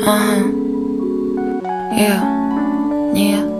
Ага, не я.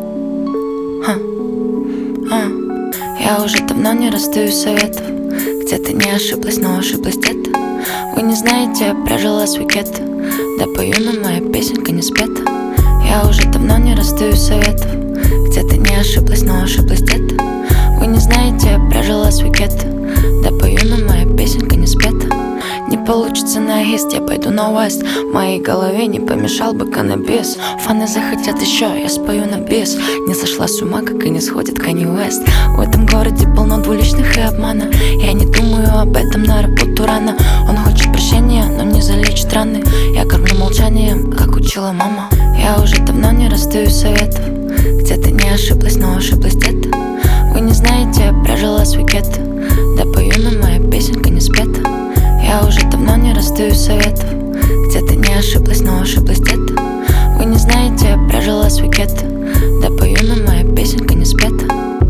Я уже давно не раздаю советов. Где-то не ошиблась, но ошиблась где-то. Вы не знаете, я прожила свой гетто. Да пою, но моя песенка не спета. Я уже давно не раздаю советов. Где-то не ошиблась, но ошиблась где-то. Вы не знаете, я прожила свой гетто. Да пою, но моя песенка не спета. Не получится на ист, я пойду на уэст. В моей голове не помешал бы каннабис. Фаны захотят еще, я спою на бис. Не сошла с ума, как и не сходит Канье Уэст. В этом городе полно двуличных и обмана. Я не думаю об этом, на работу рано. Он хочет прощения, но не залечит раны. Я кормлю молчанием, как учила мама. Я уже давно не раздаю советов. Где-то не ошиблась, но ошиблась где-то. Вы не знаете, я прожила свой гетто. Да пою, но моя песенка не спета. Я уже давно не раздаю советов. Где-то не ошиблась, но ошиблась где-то. Вы не знаете, я прожила свой гетто. Да пою, но моя песенка не спета.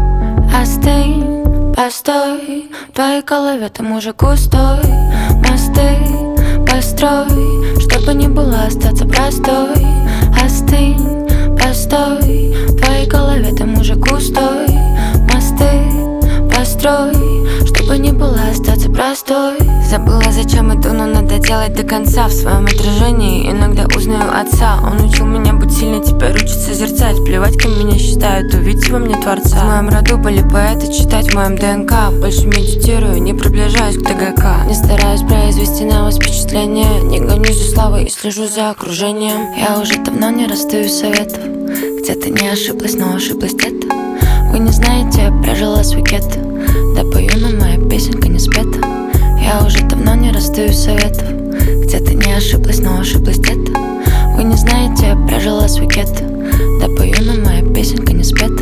Остынь, постой, в твоей голове ты мужик густой. Мосты построй, чтобы не было остаться простой. Остынь, постой, в твоей голове ты мужик густой. Мосты построй, чтобы не было остаться простой. Забыла, зачем иду, но надо делать до конца. В своем отражении иногда узнаю отца. Он учил меня быть сильной, теперь учит созерцать. Плевать, кем меня считают, увидеть во мне творца. В моем роду были поэты, читать в моем ДНК. Больше медитирую, не приближаюсь к ТГК. Не стараюсь произвести на вас впечатление. Не гонюсь за славой и слежу за окружением. Я уже давно не раздаю советов. Где-то не ошиблась, но ошиблась где-то. Вы не знаете, я прожила свой гетто. Да пою, но моя песенка не спета. Я уже давно не раздаю советов. Где-то не ошиблась, но ошиблась где-то. Вы не знаете, я прожила свой гетто. Да пою, но моя песенка не спета.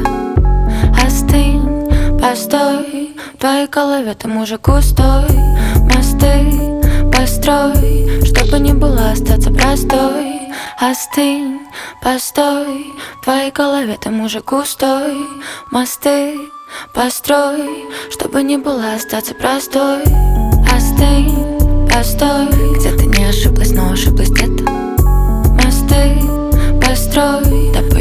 Остынь, постой, в твоей голове ты мужик густой. Мосты построй, чтобы не было остаться простой. Остынь, постой, в твоей голове ты мужик густой. Мосты построй, чтобы не было остаться простой. Остынь, постой, где-то не ошиблась, но ошиблась где-то. Мосты построй, да